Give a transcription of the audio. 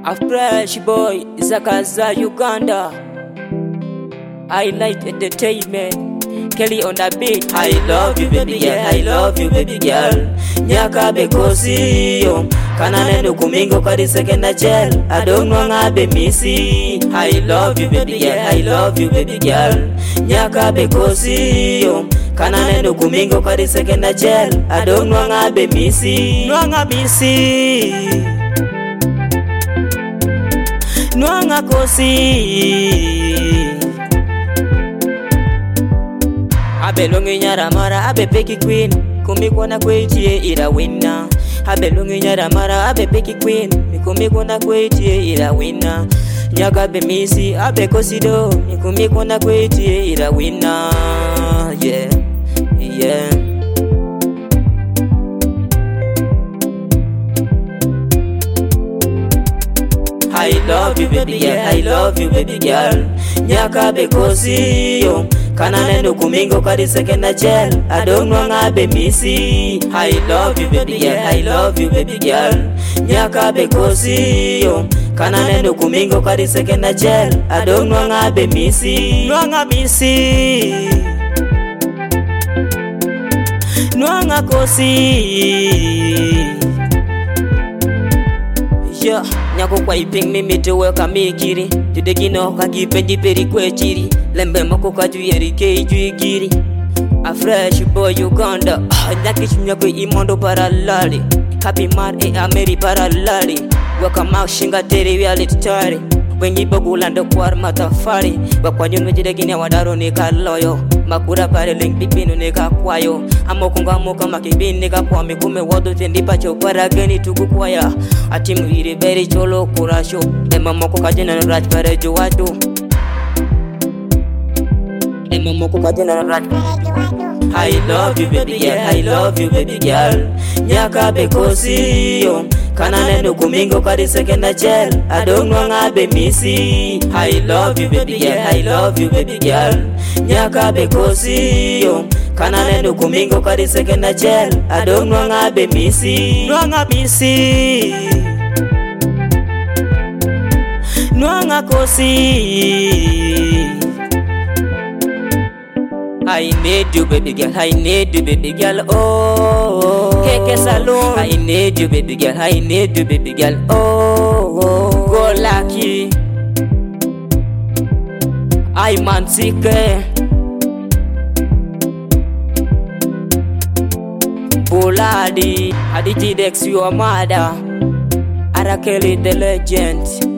A fresh boy, Zakaza Uganda. I like entertainment. Kelly on the beat. I love you baby girl, I love you baby girl. Nyaka bekosi yo kana nendo kumingo kadi sekenda gel. I don't know be missy. I love you baby girl, I love you baby girl. Nyaka bekosi yo kana nendo kumingo kadi sekenda gel. I don't know be missy. Nwanga missy. Nwanga kosi. Abe longi nyara mara abe peki queen. Kumiko na kwetie ira winna. Abe longi nyara mara abe peki queen. Kumiko na kwetie ira winna. Nyaka be misi abe kosido. Kumiko na kwetie ira winna. Yeah, yeah. I love you baby girl, I love you baby girl. Nyaka bekosi yo kana nendo kumingo kadi sekenda gel. I don't know be missy. I love you baby girl, I love you baby girl. Nyaka bekosi yo kana nendo kumingo kadi sekenda gel. I don't know be missy. Nwanga missy. Nwanga kosi. Yeah, nyako kwa iping mimi tuwe kamikiri. Tudegino kakipendi peri kwe chiri. Lembe moko kajuyeri keijui giri. A fresh boy Uganda. Nyakish nyako imondo paralali. Happy man ameri paralali. Wakama shinga teri reality tari. Wengi bogulando kwar matafari. Wakwanyo njidegine wadaro nika loyo. Makura pare link pipinu nika kwayo. Amokunga moka makibini nika kwa mikume wado tendipa chopara geni tuku kwaya. Atimu iri beri cholo kurasho. Ema moko kajina na raj pare juwado. Ema moko kajina na raj pare juwado. I love you baby girl, I love you baby girl. Nyaka bekosi yo kana nendo kumingo kadi sekenda gel. I don't know be missy. I love you baby girl, I love you baby girl. Nyaka bekosi yo kana nendo kumingo kadi sekenda gel. I don't know be missy. Nwanga missy. Nwanga kosi. I need you baby girl, I need you baby girl, oh. Keke Salon. I need you baby girl, I need you baby girl, oh. Go lucky. I mansike. Boladi. Aditi Dex your mother. Arakeli the legend.